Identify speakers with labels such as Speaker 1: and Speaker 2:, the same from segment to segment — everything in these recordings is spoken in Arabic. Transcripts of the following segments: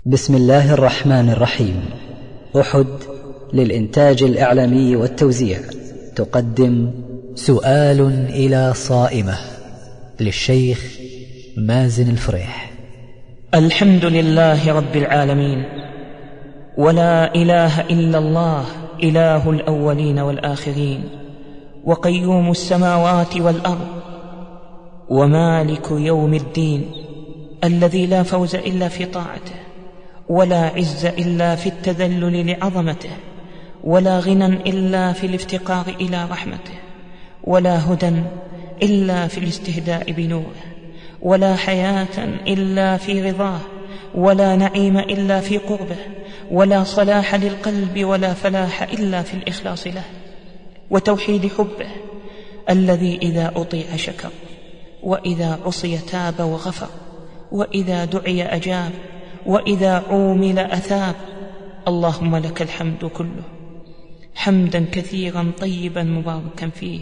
Speaker 1: بسم الله الرحمن الرحيم. أحد للإنتاج الإعلامي والتوزيع تقدم سؤال إلى صائمة للشيخ مازن الفريح.
Speaker 2: الحمد لله رب العالمين، ولا إله إلا الله إله الأولين والآخرين، وقيوم السماوات والأرض، ومالك يوم الدين، الذي لا فوز إلا في طاعته، ولا عز إلا في التذلل لعظمته، ولا غنى إلا في الافتقار إلى رحمته، ولا هدى إلا في الاستهداء بنوره، ولا حياة إلا في رضاه، ولا نعيم إلا في قربه، ولا صلاح للقلب ولا فلاح إلا في الإخلاص له وتوحيد حبه، الذي إذا أطيع شكر، وإذا عصي تاب وغفر، وإذا دعي أجاب، وإذا عومل أثاب. اللهم لك الحمد كله، حمدا كثيرا طيبا مباركا فيه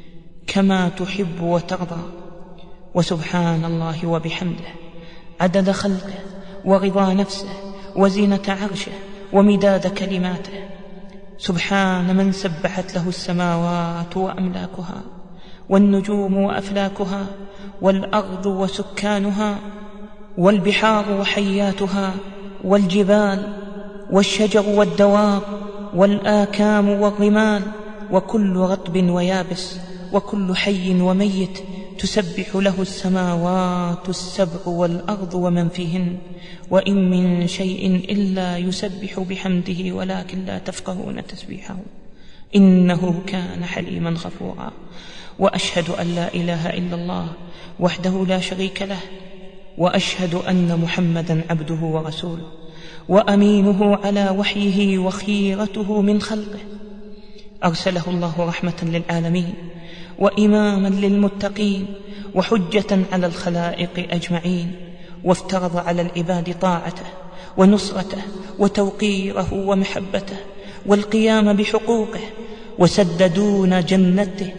Speaker 2: كما تحب وترضى. وسبحان الله وبحمده عدد خلقه ورضا نفسه وزينة عرشه ومداد كلماته. سبحان من سبحت له السماوات وأملاكها، والنجوم وأفلاكها، والأرض وسكانها، والبحار وحياتها، والجبال والشجر والدواب، والآكام والرمال، وكل رطب ويابس، وكل حي وميت، تسبح له السماوات السبع والأرض ومن فيهن، وإن من شيء إلا يسبح بحمده ولكن لا تفقهون تسبيحه، إنه كان حليما غفورا. وأشهد أن لا إله إلا الله وحده لا شريك له، وأشهد أن محمدا عبده ورسوله، وأمينه على وحيه وخيرته من خلقه. أرسله الله رحمة للعالمين وإماما للمتقين وحجة على الخلائق أجمعين، وافترض على العباد طاعته ونصرته وتوقيره ومحبته والقيام بحقوقه، وسد دون جنته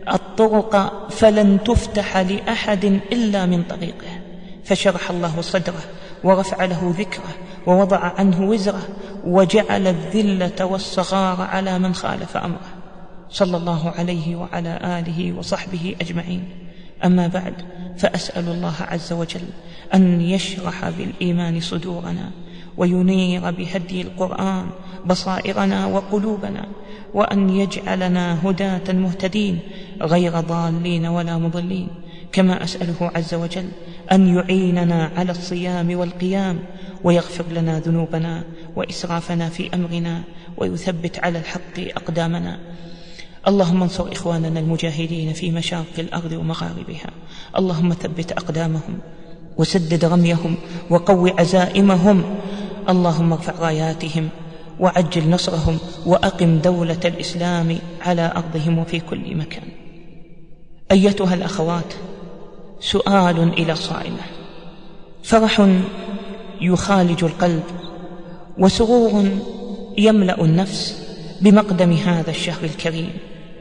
Speaker 2: الطرق فلن تفتح لأحد إلا من طريقه، فشرح الله صدره ورفع له ذكره ووضع عنه وزره، وجعل الذلة والصغار على من خالف أمره، صلى الله عليه وعلى آله وصحبه أجمعين. أما بعد، فأسأل الله عز وجل أن يشرح بالإيمان صدورنا، وينير بهدي القرآن بصائرنا وقلوبنا، وأن يجعلنا هداة مهتدين غير ضالين ولا مضلين. كما أسأله عز وجل أن يعيننا على الصيام والقيام، ويغفر لنا ذنوبنا وإسرافنا في أمرنا، ويثبت على الحق أقدامنا. اللهم انصر إخواننا المجاهدين في مشارق الأرض ومغاربها، اللهم ثبت أقدامهم وسدد رميهم وقو عزائمهم، اللهم ارفع راياتهم وعجل نصرهم، وأقم دولة الإسلام على أرضهم وفي كل مكان. أيتها الأخوات، سؤال إلى صائمة. فرح يخالج القلب، وسرور يملأ النفس بمقدم هذا الشهر الكريم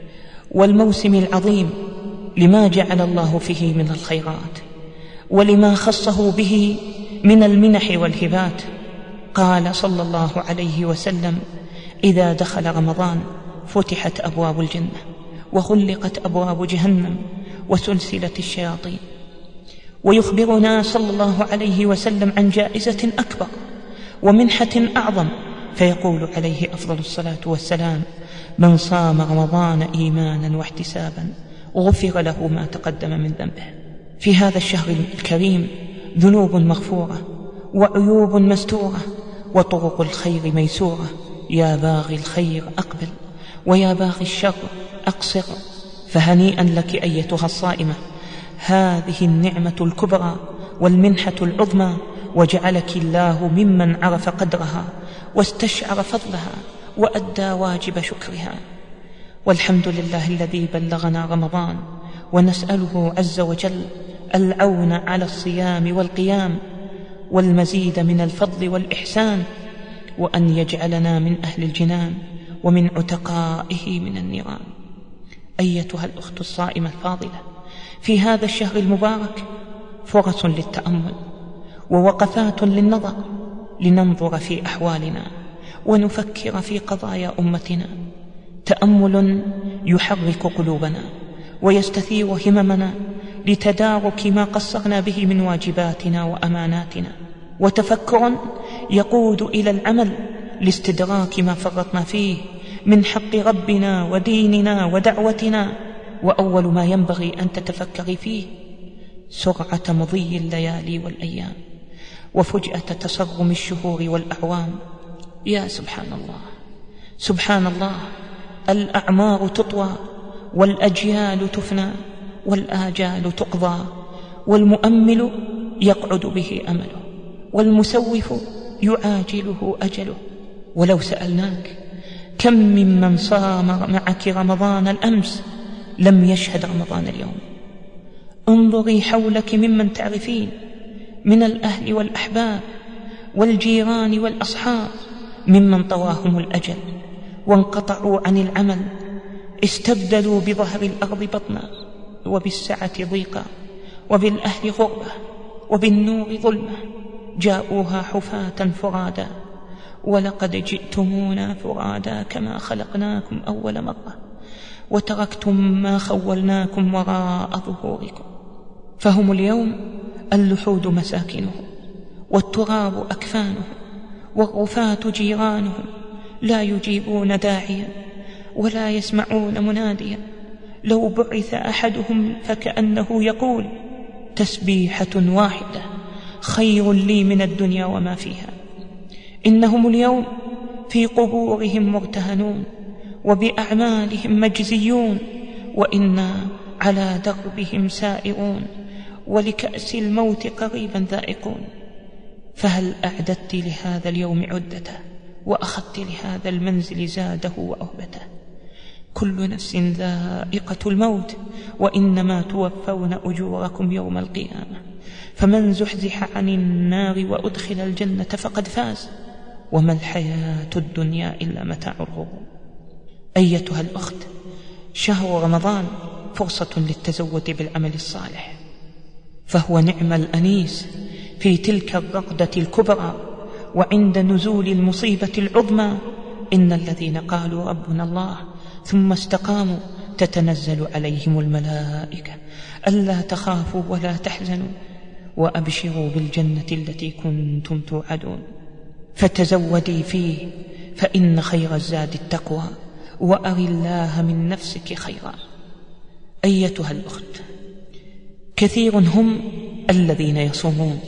Speaker 2: والموسم العظيم، لما جعل الله فيه من الخيرات، ولما خصه به من المنح والهبات. قال صلى الله عليه وسلم: إذا دخل رمضان فتحت أبواب الجنة، وغلقت أبواب جهنم، وسلسلت الشياطين. ويخبرنا صلى الله عليه وسلم عن جائزة أكبر ومنحة أعظم، فيقول عليه أفضل الصلاة والسلام: من صام رمضان إيمانا واحتسابا غفر له ما تقدم من ذنبه. في هذا الشهر الكريم ذنوب مغفورة وعيوب مستورة وطرق الخير ميسورة. يا باغي الخير أقبل، ويا باغي الشر أقصر. فهنيئا لك أيتها الصائمة، هذه النعمة الكبرى والمنحة العظمى، وجعلك الله ممن عرف قدرها واستشعر فضلها وأدى واجب شكرها. والحمد لله الذي بلغنا رمضان، ونسأله عز وجل العون على الصيام والقيام، والمزيد من الفضل والإحسان، وأن يجعلنا من أهل الجنان ومن عتقائه من النيران. أيتها الأخت الصائمة الفاضلة، في هذا الشهر المبارك فرص للتأمل ووقفات للنظر لننظر في أحوالنا ونفكر في قضايا أمتنا. تأمل يحرك قلوبنا ويستثير هممنا لتدارك ما قصرنا به من واجباتنا وأماناتنا، وتفكر يقود إلى العمل لاستدراك ما فرطنا فيه من حق ربنا وديننا ودعوتنا. وأول ما ينبغي أن تتفكري فيه سرعة مضي الليالي والأيام وفجأة تصرم الشهور والأعوام. يا سبحان الله، سبحان الله، الأعمار تطوى والأجيال تفنى والآجال تقضى، والمؤمل يقعد به أمله والمسوف يعاجله أجله. ولو سألناك كم ممن صام معك رمضان الأمس لم يشهد رمضان اليوم؟ انظري حولك ممن تعرفين من الأهل والأحباب والجيران والأصحاب ممن طواهم الأجل وانقطعوا عن العمل، استبدلوا بظهر الأرض بطنا وبالسعة ضيقا وبالأهل غربة وبالنور ظلمة، جاءوها حفاة فرادا ولقد جئتمونا فرادا كما خلقناكم أول مرة وتركتم ما خولناكم وراء ظهوركم. فهم اليوم اللحود مساكنهم والتراب أكفانهم والرفاة جيرانهم، لا يجيبون داعيا ولا يسمعون مناديا. لو بعث أحدهم فكأنه يقول تسبيحة واحدة خير لي من الدنيا وما فيها. إنهم اليوم في قبورهم مرتهنون وبأعمالهم مجزيون، وإنا على دربهم سائرون ولكأس الموت قريبا ذائقون. فهل أعددت لهذا اليوم عدته وأخذت لهذا المنزل زاده وأهبته؟ كل نفس ذائقة الموت وإنما توفون أجوركم يوم القيامة، فمن زحزح عن النار وأدخل الجنة فقد فاز، وما الحياة الدنيا إلا متاع الغرور. أيتها الأخت، شهر رمضان فرصة للتزود بالعمل الصالح، فهو نعم الأنيس في تلك الرقدة الكبرى وعند نزول المصيبة العظمى. إن الذين قالوا ربنا الله ثم استقاموا تتنزل عليهم الملائكة ألا تخافوا ولا تحزنوا وأبشروا بالجنة التي كنتم توعدون. فتزودي فيه فإن خير الزاد التقوى، وأري الله من نفسك خيرا. أيتها الأخت، كثير هم الذين يصومون،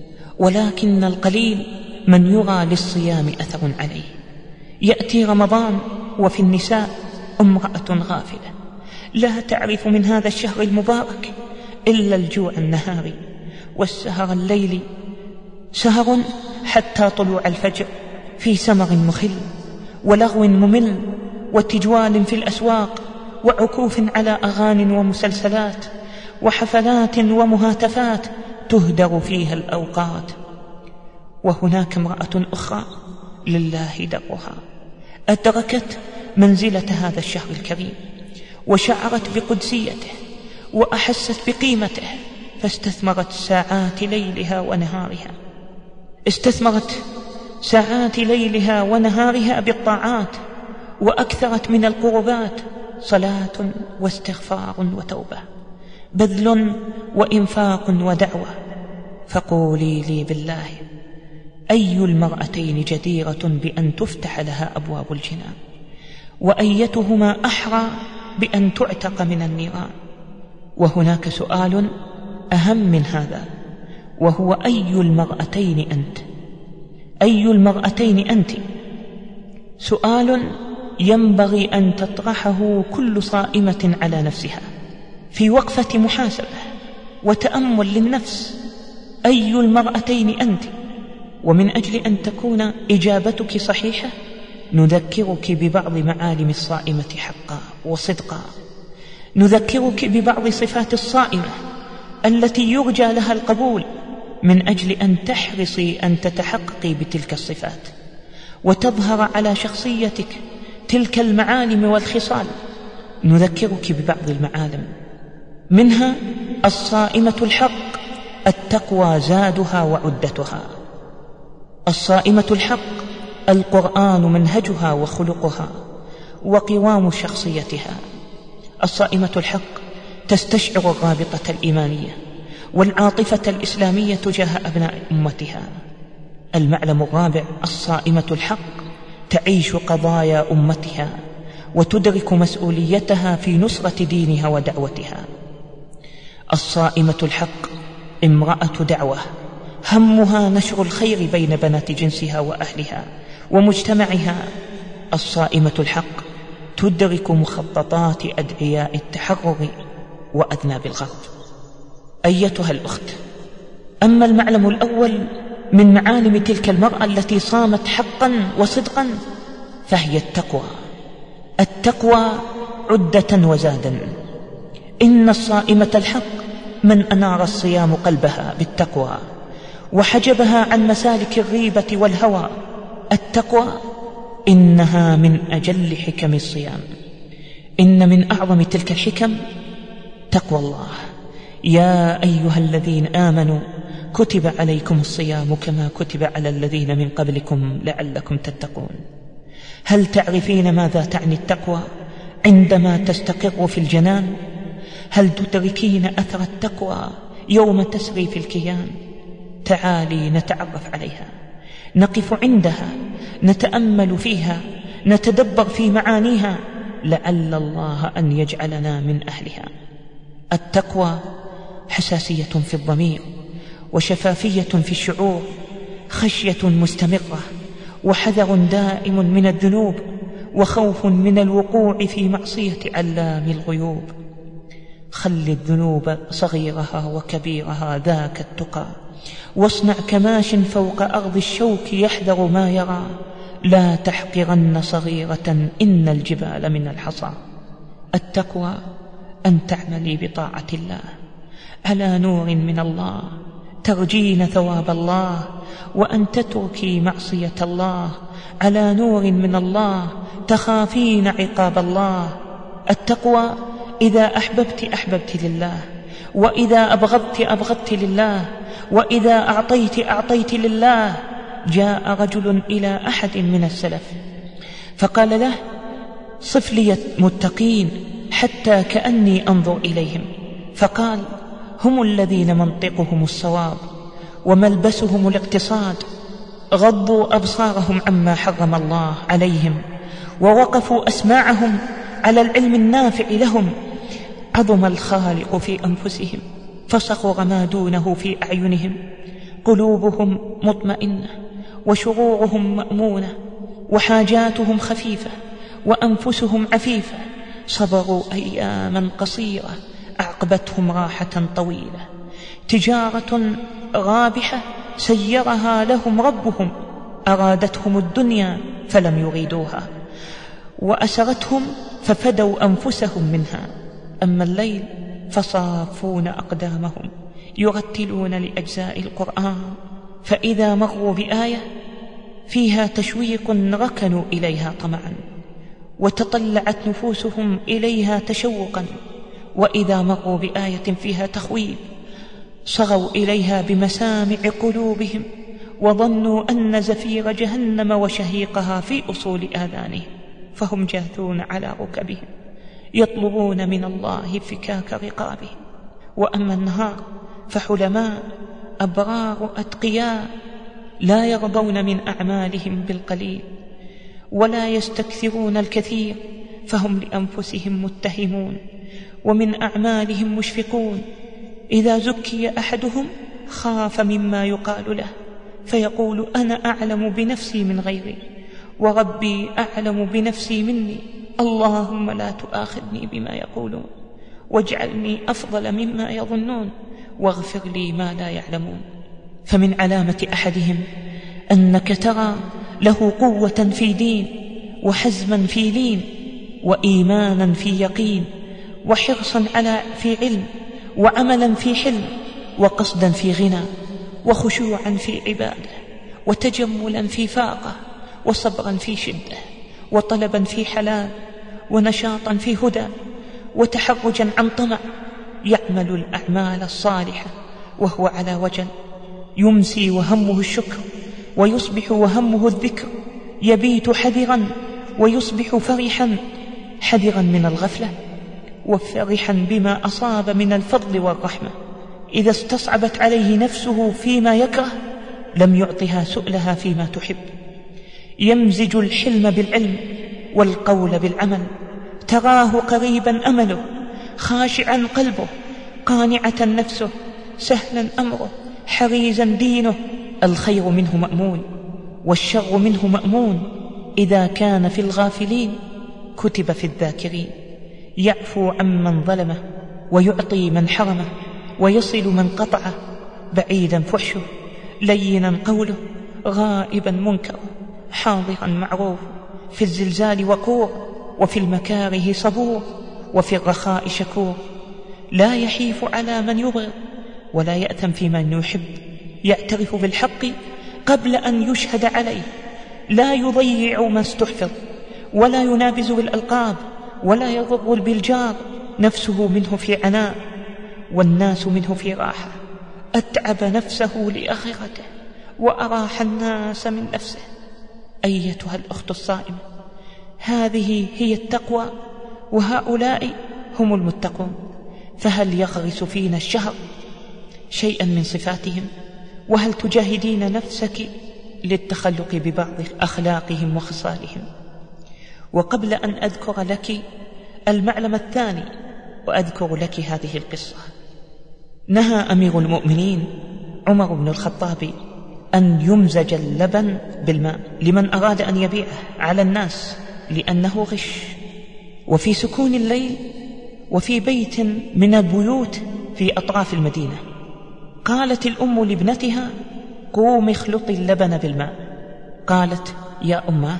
Speaker 2: ولكن القليل من يرى للصيام أثر عليه. يأتي رمضان وفي النساء امرأة غافلة لا تعرف من هذا الشهر المبارك إلا الجوع النهاري والسهر الليلي، سهر حتى طلوع الفجر في سمر مخل ولغو ممل وتجوال في الأسواق وعكوف على أغاني ومسلسلات وحفلات ومهاتفات تهدر فيها الأوقات. وهناك امرأة أخرى لله درها أدركت منزلة هذا الشهر الكريم وشعرت بقدسيته وأحست بقيمته، فاستثمرت ساعات ليلها ونهارها، استثمرت ساعات ليلها ونهارها بالطاعات، وأكثرت من القربات صلاة واستغفار وتوبة، بذل وإنفاق ودعوة. فقولي لي بالله، أي المرأتين جديرة بأن تفتح لها أبواب الجنان؟ وأيتهما أحرى بأن تعتق من النيران؟ وهناك سؤال أهم من هذا، وهو أي المرأتين أنت؟ أي المرأتين أنت؟ سؤال ينبغي أن تطرحه كل صائمة على نفسها في وقفة محاسبة وتأمل للنفس. أي المرأتين أنت؟ ومن أجل أن تكون إجابتك صحيحة نذكرك ببعض معالم الصائمة حقا وصدقا، نذكرك ببعض صفات الصائمة التي يرجى لها القبول، من أجل أن تحرصي أن تتحققي بتلك الصفات وتظهر على شخصيتك تلك المعالم والخصال. نذكرك ببعض المعالم، منها الصائمة الحق التقوى زادها وعدتها. الصائمة الحق القرآن منهجها وخلقها وقوام شخصيتها. الصائمة الحق تستشعر الرابطة الإيمانية والعاطفة الإسلامية تجاه أبناء أمتها. المعلم الرابع: الصائمة الحق تعيش قضايا أمتها وتدرك مسؤوليتها في نصرة دينها ودعوتها. الصائمة الحق امرأة دعوة همها نشر الخير بين بنات جنسها وأهلها ومجتمعها. الصائمة الحق تدرك مخططات أدعياء التحرر وأذناب الغرب. أيتها الأخت، أما المعلم الأول من معالم تلك المرأة التي صامت حقا وصدقا فهي التقوى. التقوى عدة وزادا. إن الصائمة الحق من أنار الصيام قلبها بالتقوى وحجبها عن مسالك الغيبة والهوى. التقوى إنها من أجل حكم الصيام. إن من أعظم تلك الحكم تقوى الله. يا أيها الذين آمنوا كتب عليكم الصيام كما كتب على الذين من قبلكم لعلكم تتقون. هل تعرفين ماذا تعني التقوى عندما تستقر في الجنان؟ هل تدركين أثر التقوى يوم تسري في الكيان؟ تعالي نتعرف عليها، نقف عندها، نتأمل فيها، نتدبر في معانيها، لعل الله أن يجعلنا من أهلها. التقوى حساسية في الضمير وشفافية في الشعور، خشية مستمرة وحذر دائم من الذنوب وخوف من الوقوع في معصية علام الغيوب. خل الذنوب صغيرها وكبيرها ذاك التقى، واصنع كماش فوق أرض الشوك يحذر ما يرى. لا تحقرن صغيرة إن الجبال من الحصى. التقوى أن تعملي بطاعة الله على نور من الله ترجين ثواب الله، وأن تتركي معصية الله على نور من الله تخافين عقاب الله. التقوى إذا أحببت أحببت لله، وإذا أبغضت أبغضت لله، وإذا أعطيت أعطيت لله. جاء رجل إلى أحد من السلف فقال له: صف لي المتقين حتى كأني أنظر إليهم. فقال: هم الذين منطقهم الصواب وملبسهم الاقتصاد، غضوا أبصارهم عما حرم الله عليهم، ووقفوا أسماعهم على العلم النافع لهم. عظم الخالق في أنفسهم فصغر ما دونه في أعينهم. قلوبهم مطمئنة وشرورهم مأمونة وحاجاتهم خفيفة وأنفسهم عفيفة. صبروا أياما قصيرة أعقبتهم راحة طويلة. تجارة رابحة سيرها لهم ربهم، أرادتهم الدنيا فلم يريدوها، وأسرتهم ففدوا أنفسهم منها. أما الليل فصافون أقدامهم يرتلون لأجزاء القرآن، فإذا مروا بآية فيها تشويق ركنوا إليها طمعا، وتطلعت نفوسهم إليها تشوقا. وإذا مروا بآية فيها تخويف صغوا إليها بمسامع قلوبهم، وظنوا أن زفير جهنم وشهيقها في أصول آذانهم، فهم جاثون على ركبهم يطلبون من الله فكاك رقابهم. وأما النهار فحلماء أبرار أتقياء لا يرضون من أعمالهم بالقليل ولا يستكثرون الكثير، فهم لأنفسهم متهمون ومن أعمالهم مشفقون. إذا زكي أحدهم خاف مما يقال له فيقول: أنا أعلم بنفسي من غيري، وربي أعلم بنفسي مني. اللهم لا تؤاخذني بما يقولون، واجعلني أفضل مما يظنون، واغفر لي ما لا يعلمون. فمن علامة أحدهم أنك ترى له قوة في دين، وحزما في لين، وإيمانا في يقين، وحرصا في علم، وعملا في حلم، وقصدا في غنى، وخشوعا في عبادة، وتجملا في فاقة، وصبرا في شدة، وطلبا في حلال، ونشاطا في هدى، وتحرجا عن طمع. يعمل الأعمال الصالحة وهو على وجل، يمسي وهمه الشكر، ويصبح وهمه الذكر، يبيت حذرا ويصبح فرحا، حذرا من الغفلة وفرحا بما أصاب من الفضل والرحمة. إذا استصعبت عليه نفسه فيما يكره لم يعطها سؤلها فيما تحب. يمزج الحلم بالعلم والقول بالعمل، تراه قريبا أمله، خاشعا قلبه، قانعة نفسه، سهلا أمره، حريزا دينه. الخير منه مأمون والشر منه مأمون. إذا كان في الغافلين كتب في الذاكرين. يعفو عمن ظلمه ويعطي من حرمه، ويصل من قطعه، بعيدا فحشه، لينا قوله، غائبا منكره، حاضرا معروف. في الزلزال وقور، وفي المكاره صبور، وفي الرخاء شكور. لا يحيف على من يبغض ولا يأثم في من يحب. يعترف بالحق قبل أن يشهد عليه، لا يضيع ما استحفظ، ولا ينابز بالألقاب، ولا يضر بالجار. نفسه منه في عناء والناس منه في راحة. أتعب نفسه لآخرته وأراح الناس من نفسه. أيتها الأخت الصائمة، هذه هي التقوى، وهؤلاء هم المتقون. فهل يغرس فينا الشهر شيئا من صفاتهم؟ وهل تجاهدين نفسك للتخلق ببعض أخلاقهم وخصالهم؟ وقبل أن أذكر لك المعلم الثاني وأذكر لك هذه القصة، نهى أمير المؤمنين عمر بن الخطاب أن يمزج اللبن بالماء لمن أراد أن يبيعه على الناس، لأنه غش. وفي سكون الليل، وفي بيت من البيوت في أطراف المدينة، قالت الأم لابنتها: قومي اخلطي اللبن بالماء. قالت: يا أماه،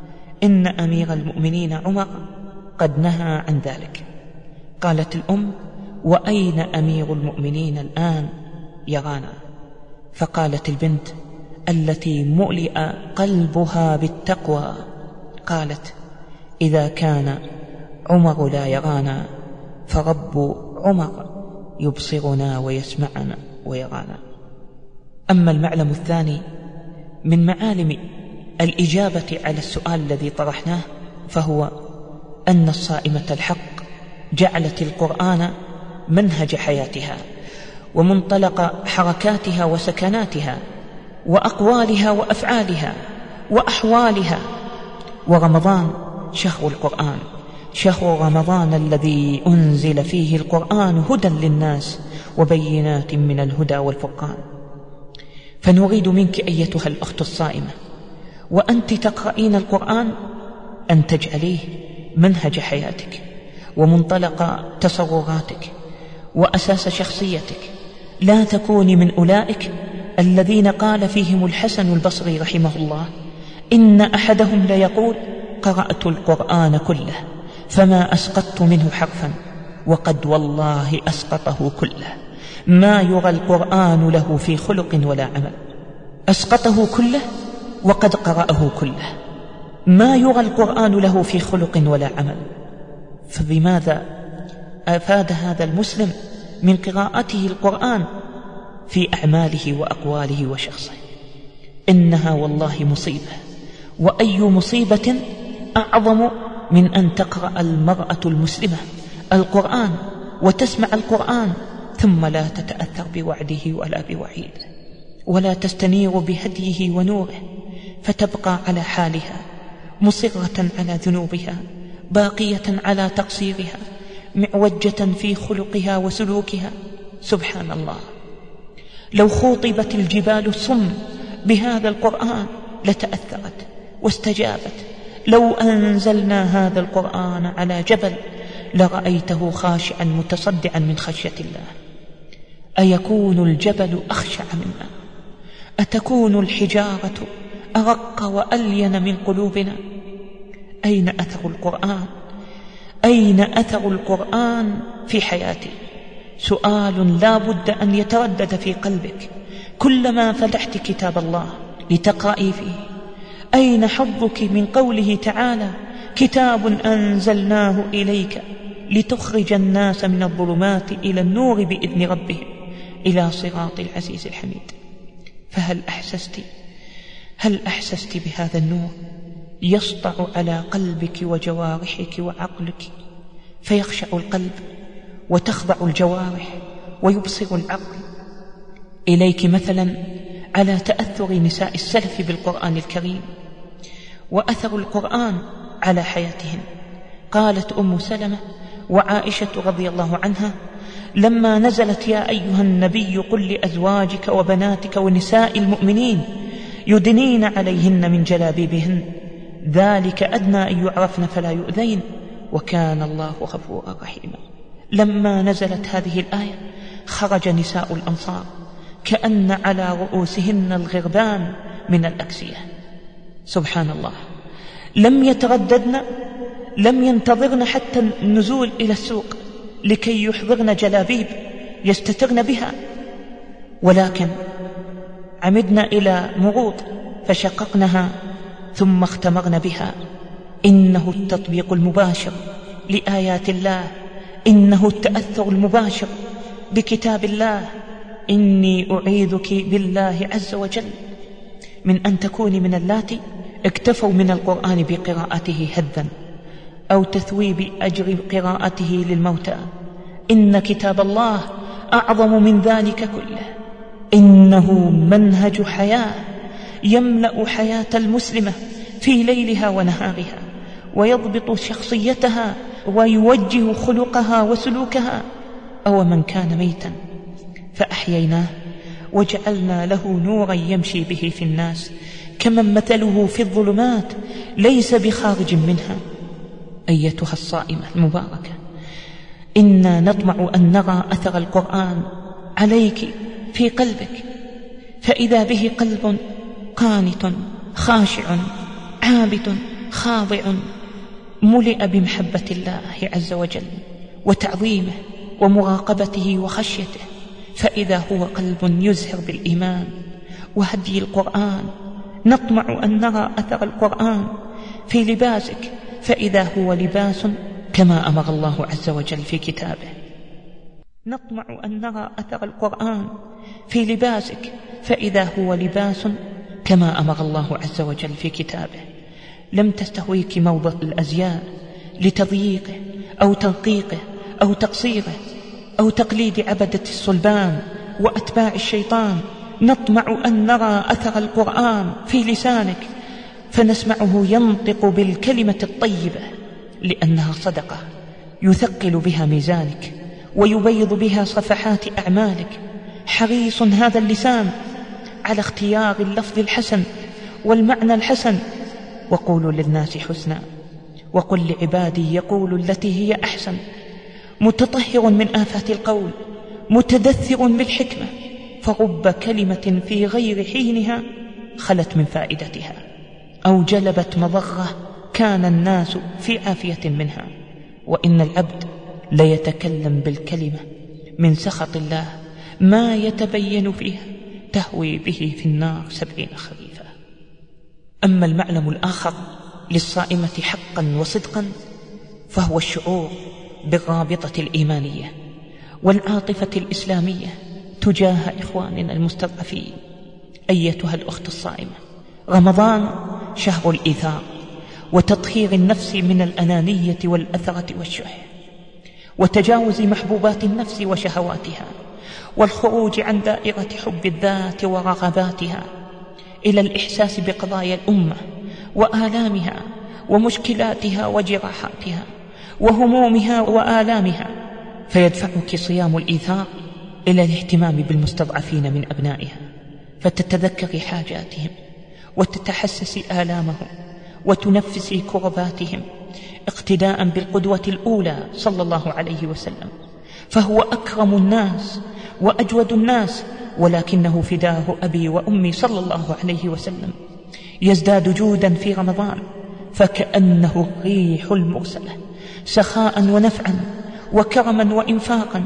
Speaker 2: إن أمير المؤمنين عمر قد نهى عن ذلك. قالت الأم: وأين أمير المؤمنين الآن يرانا؟ فقالت البنت التي ملئ قلبها بالتقوى، قالت: إذا كان عمر لا يرانا فرب عمر يبصرنا ويسمعنا ويرانا. أما المعلم الثاني من معالم الإجابة على السؤال الذي طرحناه، فهو أن الصائمة الحق جعلت القرآن منهج حياتها ومنطلق حركاتها وسكناتها وأقوالها وأفعالها وأحوالها. ورمضان شهر القرآن، شهر رمضان الذي أنزل فيه القرآن هدى للناس وبينات من الهدى والفرقان. فنريد منك أيتها الأخت الصائمة وأنت تقرأين القرآن أن تجعليه منهج حياتك ومنطلق تصوراتك وأساس شخصيتك. لا تكوني من أولئك الذين قال فيهم الحسن البصري رحمه الله: إن أحدهم ليقول: قرأت القرآن كله فما أسقطت منه حرفا، وقد والله أسقطه كله، ما يرى القرآن له في خلق ولا عمل. أسقطه كله وقد قرأه كله، ما يرى القرآن له في خلق ولا عمل. فبماذا أفاد هذا المسلم من قراءته القرآن في أعماله وأقواله وشخصه؟ إنها والله مصيبة، وأي مصيبة أعظم من أن تقرأ المرأة المسلمة القرآن وتسمع القرآن ثم لا تتأثر بوعده ولا بوعيده، ولا تستنير بهديه ونوره، فتبقى على حالها مصرة على ذنوبها، باقية على تقصيرها، معوجة في خلقها وسلوكها. سبحان الله، لو خوطبت الجبال الصم بهذا القرآن لتأثرت واستجابت. لو أنزلنا هذا القرآن على جبل لرأيته خاشعا متصدعا من خشية الله. أيكون الجبل أخشع منا؟ أتكون الحجارة أرق وألين من قلوبنا؟ أين أثر القرآن؟ أين أثر القرآن في حياتي؟ سؤال لا بد أن يتردد في قلبك كلما فتحت كتاب الله لتقرأي فيه. أين حظك من قوله تعالى: كتاب أنزلناه إليك لتخرج الناس من الظلمات إلى النور بإذن ربهم إلى صراط العزيز الحميد؟ فهل أحسست هل أحسست بهذا النور يسطع على قلبك وجوارحك وعقلك، فيخشع القلب وتخضع الجوارح ويبصر العقل؟ إليك مثلا على تأثر نساء السلف بالقرآن الكريم وأثر القرآن على حياتهن. قالت أم سلمة وعائشة رضي الله عنها لما نزلت يا أيها النبي قل لأزواجك وبناتك ونساء المؤمنين يدنين عليهن من جلابيبهن ذلك أدنى أن يعرفن فلا يؤذين وكان الله غفورا رحيما. لما نزلت هذه الآية خرج نساء الأنصار كأن على رؤوسهن الغربان من الأكسية. سبحان الله، لم يترددن، لم ينتظرن حتى النزول إلى السوق لكي يحضرن جلابيب يستترن بها، ولكن عمدنا إلى مروط فشققنها ثم اختمرن بها. إنه التطبيق المباشر لآيات الله، إنه التأثر المباشر بكتاب الله. إني أعيذك بالله عز وجل من أن تكوني من اللاتي اكتفوا من القرآن بقراءته هدا أو تثويب أجر قراءته للموتى. إن كتاب الله أعظم من ذلك كله، إنه منهج حياة يملأ حياة المسلمة في ليلها ونهارها، ويضبط شخصيتها ويوجه خلقها وسلوكها. أو من كان ميتا فأحييناه وجعلنا له نورا يمشي به في الناس كمن مثله في الظلمات ليس بخارج منها. أيتها الصائمة المباركة، إنا نطمع أن نرى أثر القرآن عليك في قلبك، فإذا به قلب قانت خاشع عابد خاضع ملئ بمحبة الله عز وجل وتعظيمه ومراقبته وخشيته، فإذا هو قلب يزهر بالإيمان وهدي القرآن. نطمع أن نرى أثر القرآن في لباسك، فإذا هو لباس كما أمر الله عز وجل في كتابه. نطمع أن نرى أثر القرآن في لباسك، فإذا هو لباس كما أمر الله عز وجل في كتابه. لم تستهويك موضة الأزياء لتضييقه أو تنقيقه أو تقصيره أو تقليد عبدة الصلبان وأتباع الشيطان. نطمع أن نرى أثر القرآن في لسانك، فنسمعه ينطق بالكلمة الطيبة لأنها صدقة يثقل بها ميزانك ويبيض بها صفحات أعمالك. حريص هذا اللسان على اختيار اللفظ الحسن والمعنى الحسن. وقولوا للناس حسنا وقل لعبادي يقولوا التي هي أحسن. متطهر من آفات القول، متدثر بالحكمة، فرب كلمة في غير حينها خلت من فائدتها أو جلبت مضرة كان الناس في عافية منها. وإن العبد ليتكلم بالكلمة من سخط الله ما يتبين فيها تهوي به في النار 70 خريفا. أما المعلم الآخر للصائمة حقا وصدقا فهو الشعور بالرابطة الإيمانية والعاطفة الإسلامية تجاه إخواننا المستضعفين. أيتها الأخت الصائمة، رمضان شهر الإيثار وتطهير النفس من الأنانية والأثرة والشح وتجاوز محبوبات النفس وشهواتها والخروج عن دائرة حب الذات ورغباتها إلى الإحساس بقضايا الأمة وآلامها ومشكلاتها وجراحاتها وهمومها وآلامها، فيدفعك صيام الإيثار إلى الاهتمام بالمستضعفين من أبنائها، فتتذكري حاجاتهم وتتحسسي آلامهم وتنفسي كرباتهم اقتداء بالقدوة الأولى صلى الله عليه وسلم، فهو أكرم الناس وأجود الناس، ولكنه فداه أبي وأمي صلى الله عليه وسلم. يزداد جودا في رمضان فكأنه الريح المرسلة سخاء ونفعا وكرما وإنفاقا.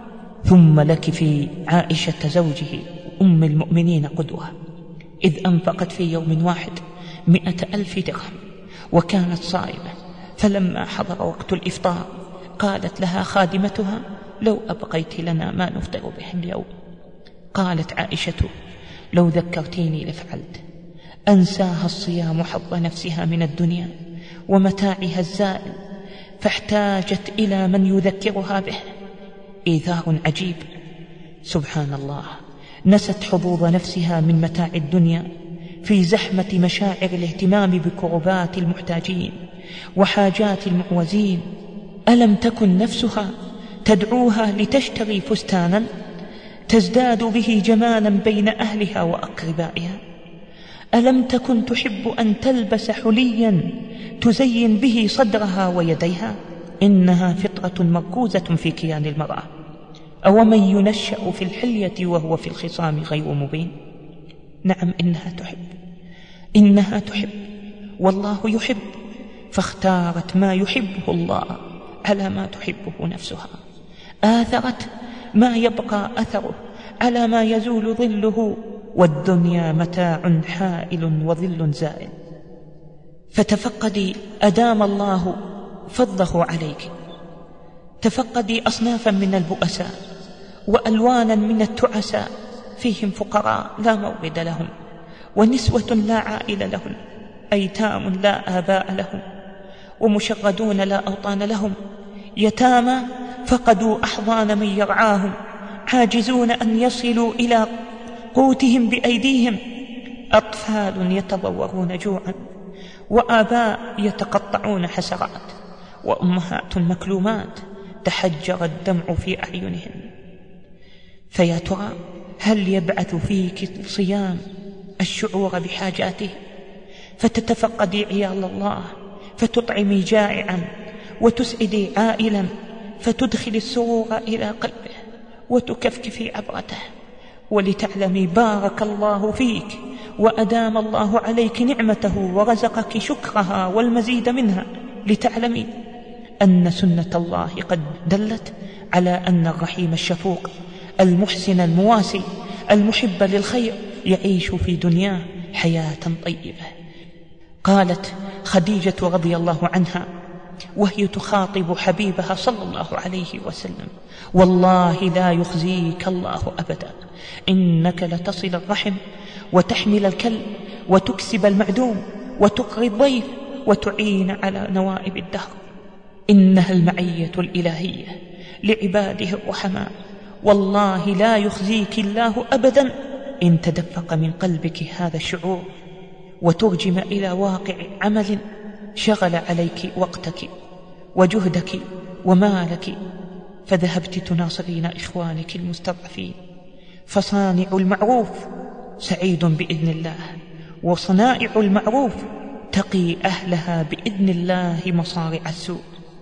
Speaker 2: ثم لك في عائشة زوجه أم المؤمنين قدوة، إذ أنفقت في يوم واحد 100,000 درهم وكانت صائمة، فلما حضر وقت الإفطار قالت لها خادمتها: لو أبقيت لنا ما نفطر به اليوم. قالت عائشة: لو ذكرتيني لفعلت. أنساها الصيام حظ نفسها من الدنيا ومتاعها الزائل، فاحتاجت إلى من يذكرها به. إيثار عجيب، سبحان الله، نست حظوظ نفسها من متاع الدنيا في زحمة مشاعر الاهتمام بكربات المحتاجين وحاجات المعوزين. ألم تكن نفسها تدعوها لتشتري فستانا تزداد به جمالا بين أهلها وأقربائها؟ ألم تكن تحب أن تلبس حليا تزين به صدرها ويديها؟ إنها فطرة مركوزة في كيان المرأة. أو من ينشأ في الحلية وهو في الخصام غير مبين؟ نعم، إنها تحب والله يحب، فاختارت ما يحبه الله على ما تحبه نفسها. آثرت ما يبقى أثره على ما يزول ظله، والدنيا متاع حائل وظل زائل. فتفقدي أدام الله فضله عليك، تفقدي أصنافا من البؤساء وألوانا من التعساء، فيهم فقراء لا مورد لهم، ونسوة لا عائل لهم، أيتام لا آباء لهم، ومشردون لا أوطان لهم، يتامى فقدوا أحضان من يرعاهم، عاجزون أن يصلوا إلى قوتهم بأيديهم، أطفال يتضورون جوعا، وآباء يتقطعون حسرات، وأمهات مكلومات تحجر الدمع في أعينهم. فيا ترى هل يبعث فيك الصيام الشعور بحاجاته، فتتفقدي عيال الله، فتطعمي جائعا، وتسعدي عائلا، فتدخلي السرور إلى قلبه، وتكفكفي عبرته، ولتعلمي بارك الله فيك وأدام الله عليك نعمته ورزقك شكرها والمزيد منها، لتعلمي أن سنة الله قد دلت على أن الرحيم الشفوق المحسن المواسي المحب للخير يعيش في دنياه حياة طيبة. قالت خديجة رضي الله عنها وهي تخاطب حبيبها صلى الله عليه وسلم: والله لا يخزيك الله أبدا، إنك لتصل الرحم وتحمل الكل وتكسب المعدوم وتقري الضيف وتعين على نوائب الدهر. إنها المعية الإلهية لعباده الرحماء، والله لا يخزيك الله أبدا إن تدفق من قلبك هذا الشعور وترجم إلى واقع عمل شغل عليك وقتك وجهدك ومالك، فذهبت تناصرين إخوانك المستضعفين. فصانع المعروف سعيد بإذن الله، وصنائع المعروف تقي أهلها بإذن الله مصارع السوء.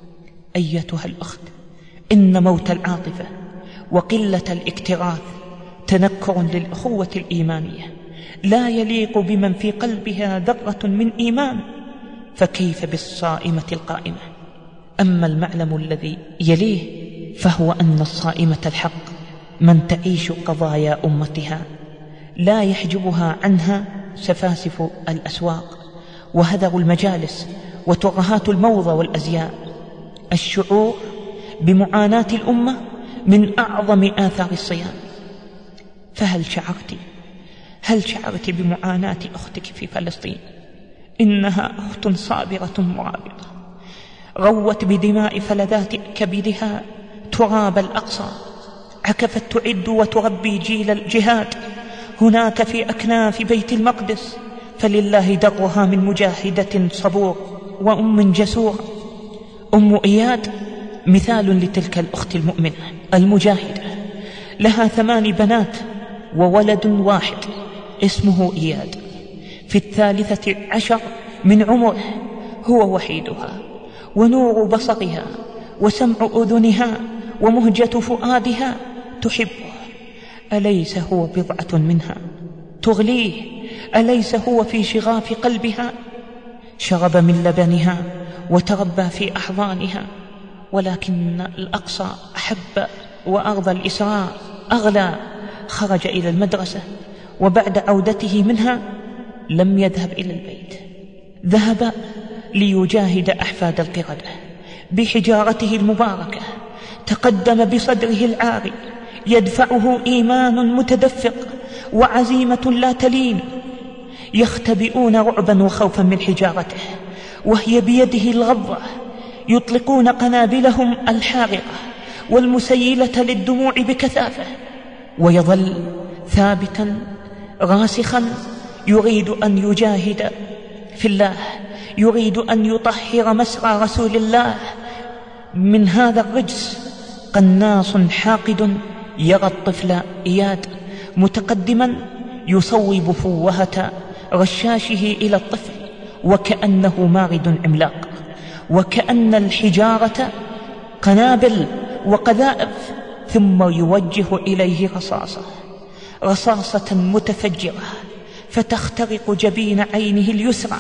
Speaker 2: أيتها الأخت، إن موت العاطفة وقلة الاكتراث تنكر للأخوة الإيمانية، لا يليق بمن في قلبها ذرة من إيمان، فكيف بالصائمة القائمة؟ أما المعلم الذي يليه فهو أن الصائمة الحق من تعيش قضايا أمتها، لا يحجبها عنها سفاسف الأسواق وهذر المجالس وترهات الموضة والأزياء. الشعور بمعاناة الأمة من أعظم آثار الصيام. فهل شعرت بمعاناة أختك في فلسطين؟ إنها أخت صابرة مرابطة، روت بدماء فلذات كبدها تراب الأقصى، عكفت تعد وتربي جيل الجهاد هناك في أكناف بيت المقدس، فلله درها من مجاهدة صبور وأم جسور. أم إياد مثال لتلك الأخت المؤمنة المجاهدة، لها 8 بنات وولد واحد اسمه إياد، في 13 من عمره، هو وحيدها ونور بصرها وسمع أذنها ومهجة فؤادها، تحبه. أليس هو بضعة منها تغليه؟ أليس هو في شغاف قلبها؟ شرب من لبنها وتربى في أحضانها، ولكن الأقصى أحب وأرضى الإسراء أغلى. خرج إلى المدرسة، وبعد عودته منها لم يذهب إلى البيت، ذهب ليجاهد أحفاد القردة بحجارته المباركة. تقدم بصدره العاري يدفعه إيمان متدفق وعزيمة لا تلين، يختبئون رعبا وخوفا من حجارته، وهي بيده الغضة، يطلقون قنابلهم الحارقة والمسيلة للدموع بكثافة، ويظل ثابتا راسخا يريد أن يجاهد في الله، يريد أن يطهر مسرى رسول الله من هذا الرجس. قناص حاقد يرى الطفل إياد متقدما يصوب فوهة رشاشه إلى الطفل وكأنه مارد عملاق، وكأن الحجارة قنابل وقذائف، ثم يوجه إليه رصاصة متفجرة فتخترق جبين عينه اليسرى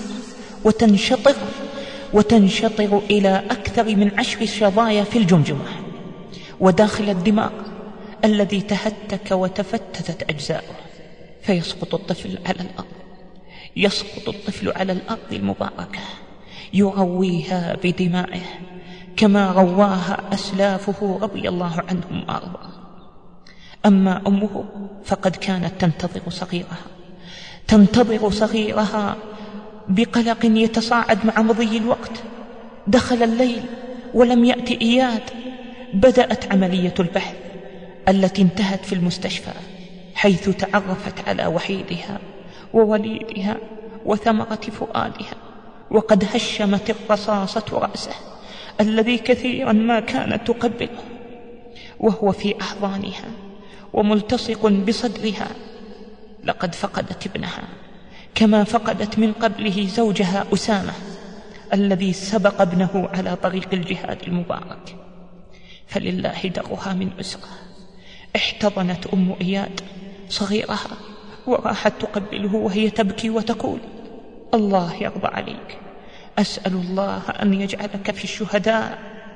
Speaker 2: وتنشطر إلى أكثر من 10 شظايا في الجمجمة وداخل الدماغ الذي تهتك وتفتتت أجزاؤه، فيسقط الطفل على الأرض المباركة يرويها بدمائه كما رواها أسلافه رضي الله عنهم وأرضاهم. أما أمه فقد كانت تنتظر صغيرها بقلق يتصاعد مع مضي الوقت. دخل الليل ولم يأتي إياد. بدأت عملية البحث التي انتهت في المستشفى، حيث تعرفت على وحيدها ووليدها وثمرة فؤادها، وقد هشمت الرصاصة رأسه الذي كثيرا ما كانت تقبله وهو في أحضانها وملتصق بصدرها. لقد فقدت ابنها كما فقدت من قبله زوجها أسامة الذي سبق ابنه على طريق الجهاد المبارك. فلله درها من أسرة. احتضنت أم إياد صغيرها وراحت تقبله وهي تبكي وتقول: الله يرضى عليك، أسأل الله أن يجعلك في الشهداء.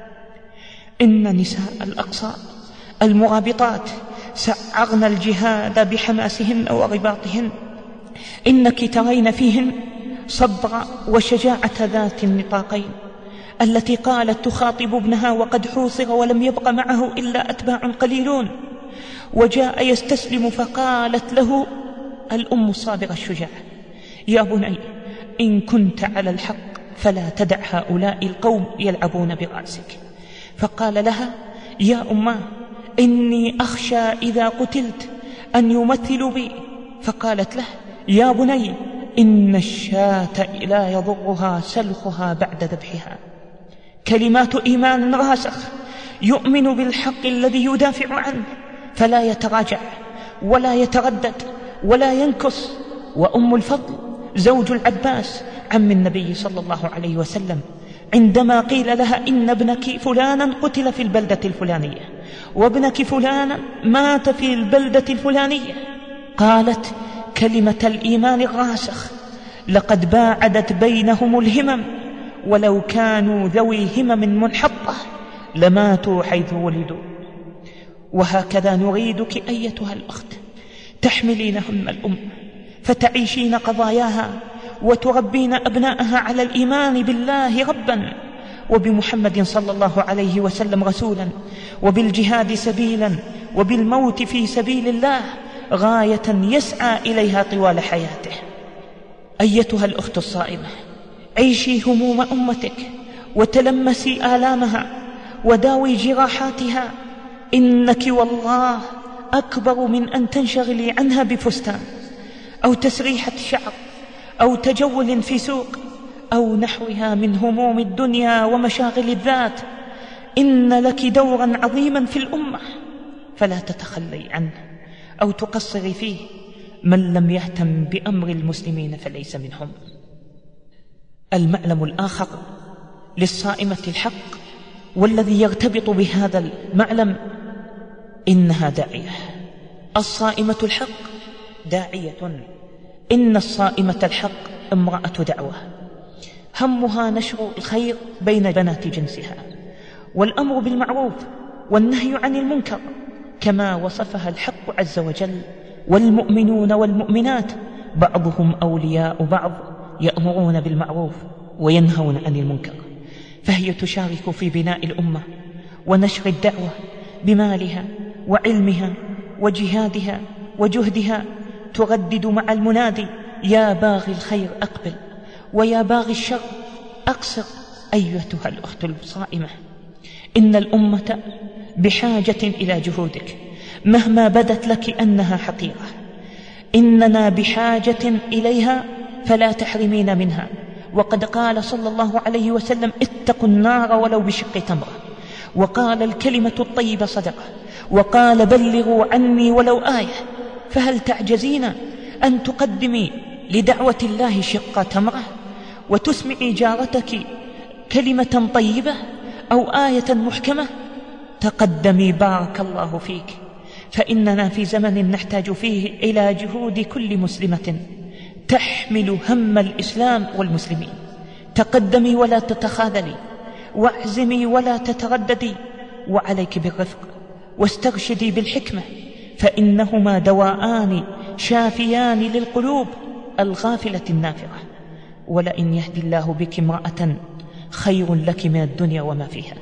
Speaker 2: إن نساء الأقصى المرابطات سعرن الجهاد بحماسهن ورباطهن. إنك ترين فيهن صبر وشجاعة ذات النطاقين، التي قالت تخاطب ابنها وقد حوصر ولم يبق معه إلا أتباع قليلون، وجاء يستسلم فقالت له الأم الصابرة الشجاعة: يا بني، إن كنت على الحق فلا تدع هؤلاء القوم يلعبون برأسك. فقال لها: يا أماه، إني أخشى إذا قتلت أن يمثلوا بي. فقالت له: يا بني، إن الشاة لا يضرها سلخها بعد ذبحها. كلمات إيمان راسخ يؤمن بالحق الذي يدافع عنه، فلا يتراجع ولا يتردد ولا ينكص. وأم الفضل زوج العباس عم النبي صلى الله عليه وسلم، عندما قيل لها: إن ابنك فلانا قتل في البلدة الفلانية، وابنك فلانا مات في البلدة الفلانية، قالت كلمة الإيمان الراسخ: لقد باعدت بينهم الهمم، ولو كانوا ذوي همم منحطة لماتوا حيث ولدوا. وهكذا نريدك أيتها الأخت تحملين هم الأم، فتعيشين قضاياها وتربين أبناءها على الإيمان بالله ربا، وبمحمد صلى الله عليه وسلم رسولا، وبالجهاد سبيلا، وبالموت في سبيل الله غاية يسعى إليها طوال حياته. أيتها الأخت الصائمة، عيشي هموم أمتك وتلمسي آلامها وداوي جراحاتها. إنك والله أكبر من أن تنشغلي عنها بفستان أو تسريحة شعر أو تجول في سوق أو نحوها من هموم الدنيا ومشاغل الذات. إن لك دورا عظيما في الأمة، فلا تتخلي عنه أو تقصري فيه. من لم يهتم بأمر المسلمين فليس منهم. المعلم الآخر للصائمة الحق، والذي يرتبط بهذا المعلم، إنها داعية. الصائمة الحق داعية. إن الصائمة الحق امرأة دعوة، همها نشر الخير بين بنات جنسها، والأمر بالمعروف والنهي عن المنكر، كما وصفها الحق عز وجل: والمؤمنون والمؤمنات بعضهم أولياء بعض يأمرون بالمعروف وينهون عن المنكر. فهي تشارك في بناء الأمة ونشر الدعوة بمالها وعلمها وجهادها وجهدها، تردد مع المنادي: يا باغي الخير أقبل ويا باغي الشر أقصر. أيتها الأخت الصائمة، إن الأمة بحاجة إلى جهودك مهما بدت لك أنها حقيرة. إننا بحاجة إليها فلا تحرمين منها. وقد قال صلى الله عليه وسلم: اتقوا النار ولو بشق تمرة. وقال: الكلمة الطيبة صدقة. وقال: بلغوا عني ولو آية. فهل تعجزين أن تقدمي لدعوة الله شق تمرة وتسمعي جارتك كلمة طيبة أو آية محكمة؟ تقدمي بارك الله فيك، فإننا في زمن نحتاج فيه إلى جهود كل مسلمة تحمل هم الإسلام والمسلمين. تقدمي ولا تتخاذلي، واعزمي ولا تترددي، وعليك بالرفق، واسترشدي بالحكمة، فإنهما دواءان شافيان للقلوب الغافلة النافرة. ولئن يهدي الله بك امرأة خير لك من الدنيا وما فيها.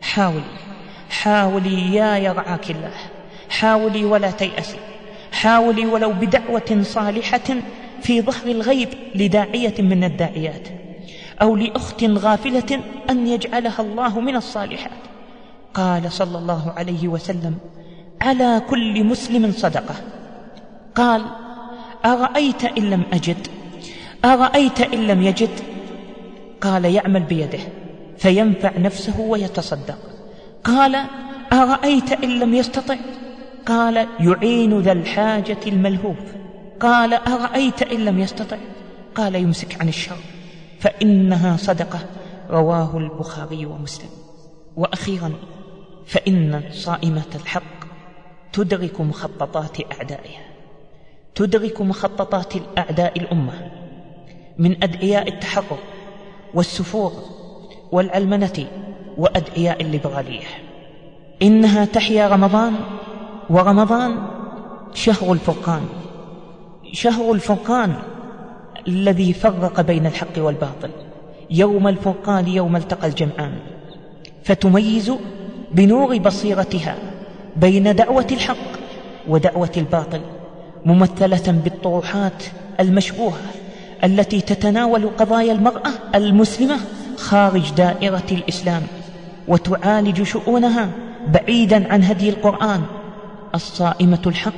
Speaker 2: حاولي يا يرعاك الله، حاولي ولا تيأسي، حاولي ولو بدعوة صالحة في ظهر الغيب لداعية من الداعيات أو لأخت غافلة أن يجعلها الله من الصالحات. قال صلى الله عليه وسلم: على كل مسلم صدقة. قال: أرأيت إن لم أجد؟ أرأيت إن لم يجد؟ قال: يعمل بيده فينفع نفسه ويتصدق. قال: أرأيت إن لم يستطع؟ قال: يعين ذا الحاجة الملهوف. قال: أرأيت إن لم يستطع؟ قال: يمسك عن الشر فإنها صدقة. رواه البخاري ومسلم. وأخيرا، فإن صائمة الحق تدرك مخططات أعدائها، تدرك مخططات الأعداء الأمة من أدعياء التحرر والسفور والعلمنة وأدعياء الليبرالية. إنها تحيا رمضان، ورمضان شهر الفرقان، شهر الفرقان الذي فرق بين الحق والباطل. يوم الفرقان يوم التقى الجمعان، فتميز بنور بصيرتها بين دعوة الحق ودعوة الباطل، ممثلة بالطروحات المشبوهة التي تتناول قضايا المرأة المسلمة خارج دائرة الإسلام وتعالج شؤونها بعيدا عن هدي القرآن. الصائمة الحق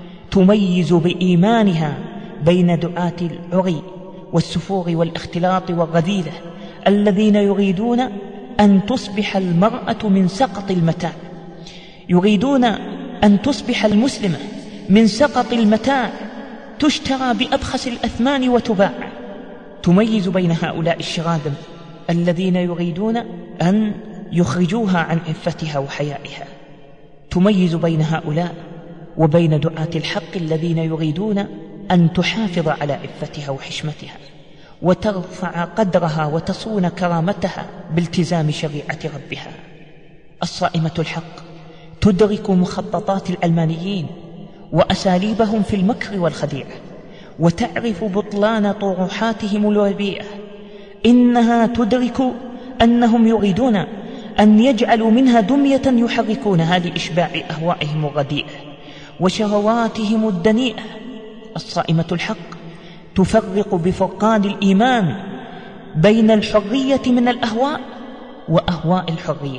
Speaker 2: تميز بإيمانها بين دعاة العري والسفور والاختلاط والرذيلة الذين يريدون أن تصبح المرأة من سقط المتاع، يريدون أن تصبح المسلمة من سقط المتاع تشترى بأبخس الأثمان وتباع. تميز بين هؤلاء الشراذم الذين يريدون أن يخرجوها عن عفتها وحيائها. تميز بين هؤلاء وبين دعاة الحق الذين يريدون أن تحافظ على عفتها وحشمتها وترفع قدرها وتصون كرامتها بالتزام شريعة ربها. الصائمة الحق تدرك مخططات العلمانيين وأساليبهم في المكر والخديعة، وتعرف بطلان طروحاتهم الوبيئة. إنها تدرك أنهم يريدون أن يجعلوا منها دمية يحركونها لإشباع أهوائهم الرديئة وشهواتهم الدنيئة. الصائمة الحق تفرق بفرقان الإيمان بين الحرية من الأهواء وأهواء الحرية.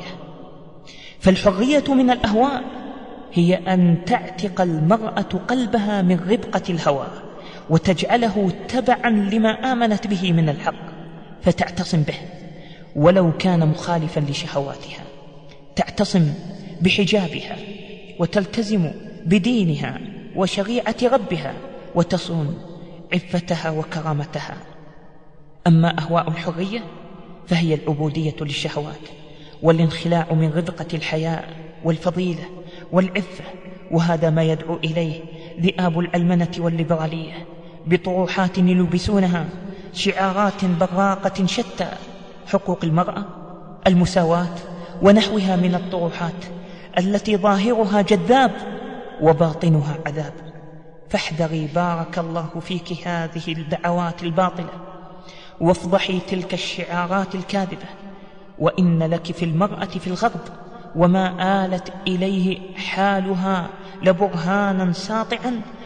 Speaker 2: فالحرية من الأهواء هي أن تعتق المرأة قلبها من ربقة الهوى وتجعله تبعا لما آمنت به من الحق، فتعتصم به ولو كان مخالفا لشهواتها. تعتصم بحجابها وتلتزم بدينها وشريعة ربها وتصون عفتها وكرامتها. أما أهواء الحرية فهي العبودية للشهوات والانخلاع من ربقة الحياء والفضيلة والعفة، وهذا ما يدعو إليه ذئاب العلمنة والليبرالية بطروحات يلبسونها شعارات براقة شتى: حقوق المرأة، المساواة، ونحوها من الطروحات التي ظاهرها جذاب وباطنها عذاب. فاحذري بارك الله فيك هذه الدعوات الباطلة، وافضحي تلك الشعارات الكاذبة. وإن لك في المرأة في الغرب وما آلت إليه حالها لبرهانا ساطعا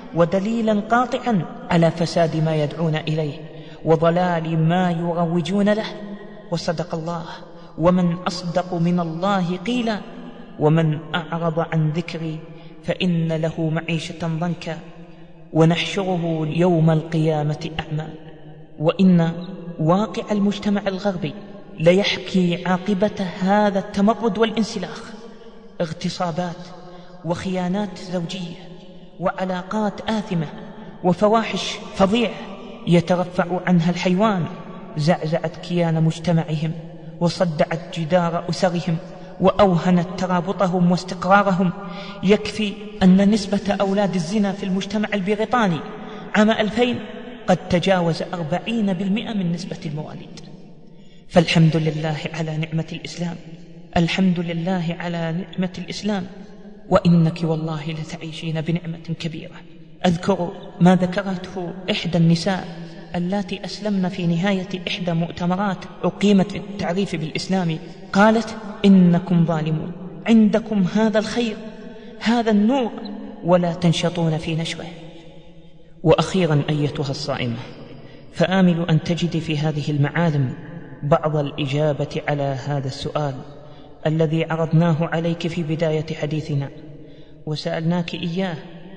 Speaker 2: ودليلا قاطعا على فساد ما يدعون إليه وضلال ما يروجون له. وصدق الله: ومن أصدق من الله قيلا ومن أعرض عن ذكري فإن له معيشة ضنكا ونحشره يوم القيامة أعمى. وإن واقع المجتمع الغربي ليحكي عاقبة هذا التمرد والانسلاخ: اغتصابات وخيانات زوجية وعلاقات آثمة وفواحش فظيعة يترفع عنها الحيوان، زعزعت كيان مجتمعهم وصدعت جدار أسرهم وأوهنت ترابطهم واستقرارهم. يكفي أن نسبة أولاد الزنا في المجتمع البريطاني عام 2000 قد تجاوز 40% من نسبة المواليد. فالحمد لله على نعمة الإسلام، الحمد لله على نعمة الإسلام. وإنك والله لتعيشين بنعمة كبيرة. أذكر ما ذكرته إحدى النساء اللاتي أسلمن في نهاية إحدى مؤتمرات أقيمت في التعريف بالإسلام. قالت: إنكم ظالمون، عندكم هذا الخير، هذا النور، ولا تنشطون في نشره. وأخيرا أيتها الصائمة، فآمل أن تجد في هذه المعالم بعض الإجابة على هذا السؤال الذي عرضناه عليك في بداية حديثنا وسألناك إياه: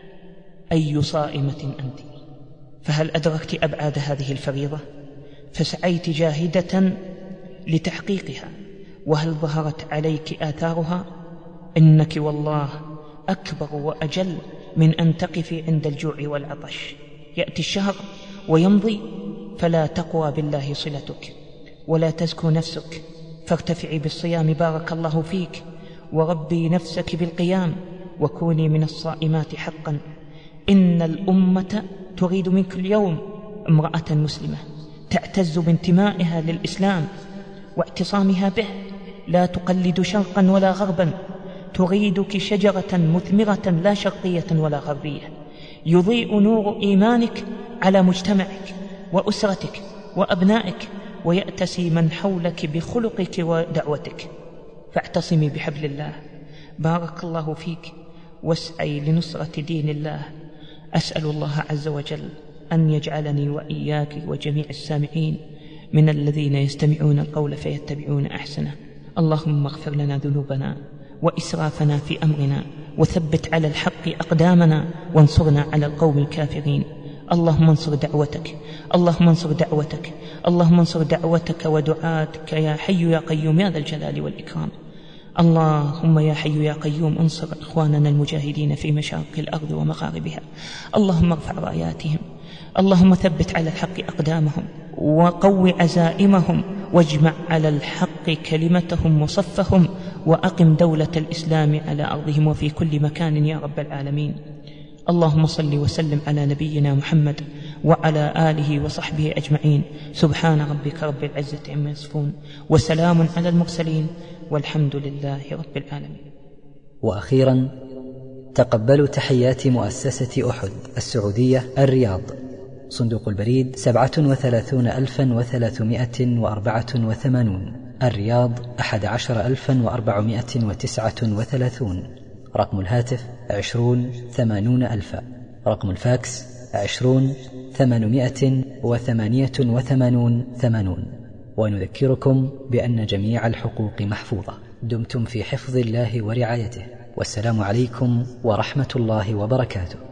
Speaker 2: أي صائمة أنت؟ فهل أدركت أبعاد هذه الفريضة؟ فسعيت جاهدة لتحقيقها؟ وهل ظهرت عليك آثارها؟ إنك والله أكبر وأجل من أن تقفي عند الجوع والعطش. يأتي الشهر ويمضي فلا تقوى بالله صلتك ولا تزكو نفسك، فارتفعي بالصيام بارك الله فيك، وربي نفسك بالقيام، وكوني من الصائمات حقا. إن الأمة تريد منك اليوم امرأة مسلمة تعتز بانتمائها للإسلام واعتصامها به، لا تقلد شرقا ولا غربا. تريدك شجرة مثمرة لا شرقية ولا غربية، يضيء نور إيمانك على مجتمعك وأسرتك وأبنائك، ويأتسي من حولك بخلقك ودعوتك. فاعتصمي بحبل الله، بارك الله فيك، واسعي لنصرة دين الله. أسأل الله عز وجل أن يجعلني وإياك وجميع السامعين من الذين يستمعون القول فيتبعون أحسنه. اللهم اغفر لنا ذنوبنا وإسرافنا في أمرنا، وثبت على الحق أقدامنا، وانصرنا على القوم الكافرين. اللهم انصر دعوتك، اللهم انصر دعوتك، اللهم انصر دعوتك ودعاتك يا حي يا قيوم يا ذا الجلال والإكرام. اللهم يا حي يا قيوم انصر إخواننا المجاهدين في مشارق الأرض ومغاربها. اللهم ارفع راياتهم، اللهم ثبت على الحق أقدامهم، وقو عزائمهم، واجمع على الحق كلمتهم وصفهم، وأقم دولة الإسلام على أرضهم وفي كل مكان يا رب العالمين. اللهم صل وسلم على نبينا محمد وعلى آله وصحبه أجمعين. سبحان ربك رب العزة عما يصفون، وسلام على المرسلين، والحمد لله رب العالمين.
Speaker 1: وأخيرا تقبلوا تحيات مؤسسة أحد السعودية الرياض، صندوق البريد 37384 الرياض 11439، رقم الهاتف 208000، رقم الفاكس 20 888 ونذكركم بأن جميع الحقوق محفوظة. دمتم في حفظ الله ورعايته، والسلام عليكم ورحمة الله وبركاته.